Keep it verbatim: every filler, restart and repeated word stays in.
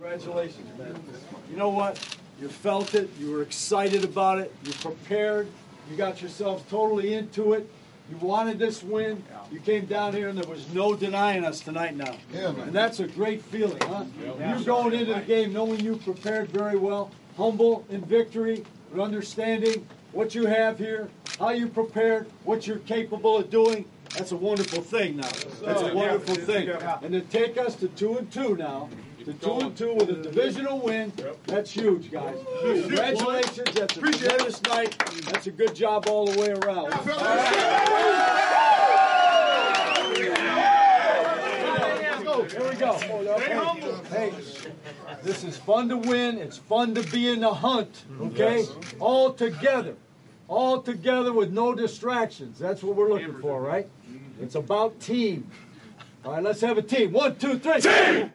Congratulations, man. You know what? You felt it. You were excited about it. You prepared. You got yourselves totally into it. You wanted this win. You came down here, and there was no denying us tonight now. Yeah, man. And that's a great feeling, huh? Yeah. You're going into the game knowing you prepared very well, humble in victory, but understanding what you have here, how you prepared, what you're capable of doing. That's a wonderful thing now. That's a wonderful thing. And to take us to two and two now, to two and two with a divisional win, that's huge, guys. Congratulations. That's a tremendous night. That's a good job all the way around. Here we go. Hey, this is fun to win. It's fun to be in the hunt, okay? All together. All together with no distractions. That's what we're looking for, right? It's about team. All right, let's have a team. One, two, three. Team!